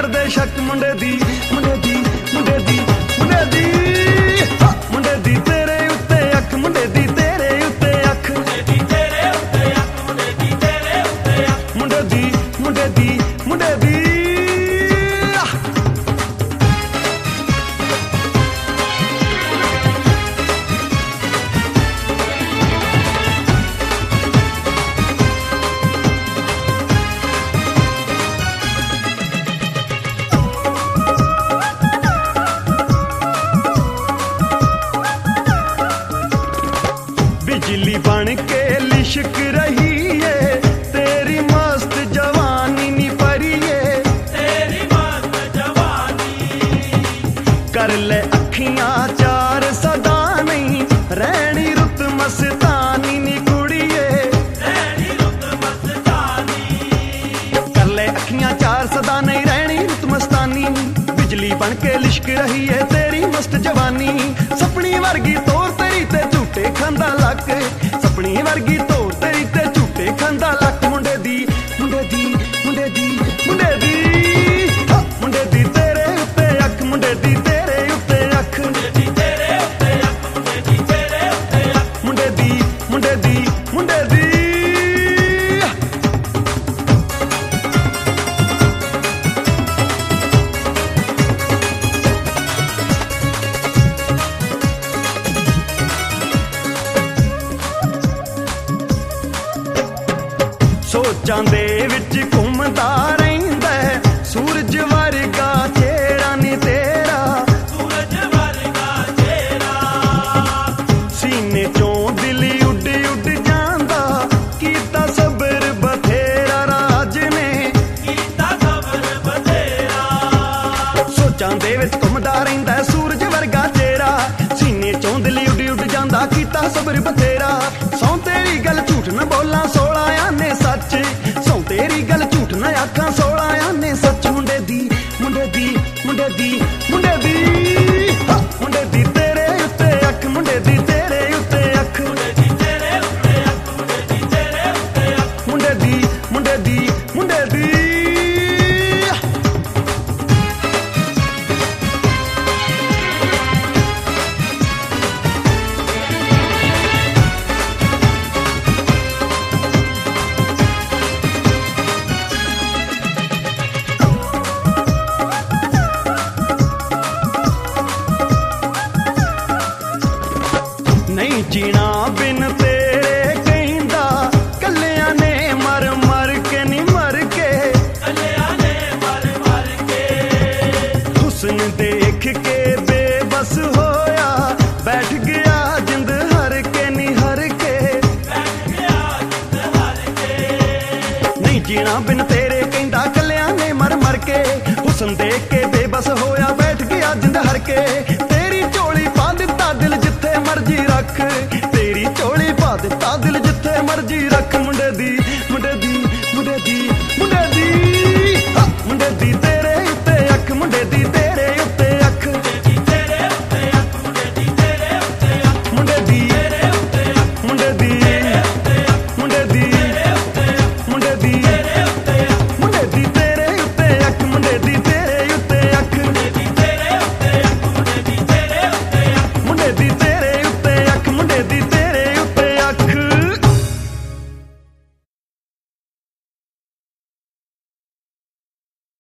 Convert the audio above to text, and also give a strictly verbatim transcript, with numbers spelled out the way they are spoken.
ਕਰਦੇ ਸ਼ੱਕ ਮੁੰਡੇ ਦੀ ਮੁੰਡੇ ਦੀ ਮੁੰਡੇ ਦੀ ਮੁੰਡੇ ਦੀ ਮੁੰਡੇ ਦੀ ਤੇਰੇ ਉੱਤੇ ਅੱਖ ਮੁੰਡੇ ਦੀ ਤੇਰੇ ਉੱਤੇ ਅੱਖ ਮੁੰਡੇ ਦੀ ਤੇਰੇ ਉੱਤੇ ਅੱਖ ਮੁੰਡੇ ਦੀ ਤੇਰੇ ਉੱਤੇ ਅੱਖ ਮੁੰਡੇ ਦੀ ਮੁੰਡੇ ਦੀ ਮੁੰਡੇ ਦੀ बिजली बन के लिशक रही है तेरी मस्त जवानी नी परिए तेरी मस्त जवानी कर ले अखियां चार सदा नहीं रहनी रुत मस्तानी नी कुड़िए रहनी रुत मस्तानी कर ले अखियां चार सदा नहीं रहनी रुत मस्तानी बिजली बन के लिशक रही है तेरी मस्त जवानी सपनी वर्गी तोर तेरी ते झूठे खांदा लक सपनी वर्गी तोर तेरी ते झूठे खांदा लक मुंडे दी मुंडे दी मुंडे दी मुंडे दी मुंडे दी तेरे उत्ते अख मुंडे दी तेरे उत्ते अख मुंडे दी तेरे उत्ते अख मुंडे दी तेरे उत्ते अख मुंडे दी मुंडे दी मुंडे दी सोचां दे विच घुमदा रहिंदा सूरज वर्गा चेहरा नी तेरा सूरज वर्गा चेहरा सीने चों दिल उड उड जांदा कीता सबर बथेरा राज ने कीता सबर बथेरा सोचां दे विच घुमदा रहिंदा सूरज वर्गा चेहरा सीने चों दिल उड उड जांदा कीता सबर बथेरा सौं तेरी गल झूठ न बोलां सोला आने सच सौ तेरी गल झूठ न आखां सोला आने सच मुंडे दी मुंडे दी मुंडे दी मुंडे दी मुंडे दी तेरे उत्ते अख मुंडे दी तेरे उत्ते अख मुंडे दी तेरे उत्ते अख मुंडे दी तेरे उत्ते अख मुंडे दी मुंडे दी मुंडे दी नहीं जीना बिन तेरे कहिंदा कलियां ने मर मर के नी मर के कलियां ने मर मर के हुस्न देख के बेबस होया बैठ गया जिंद हर के नी हर के बैठ गया जिंद हर के नहीं जीना बिन तेरे कहिंदा कलियां ने मर मर के हुस्न देख के बेबस होया बैठ गया जिंद हर के तेरी झोली पा दिता दिल जिथे मर्जी रख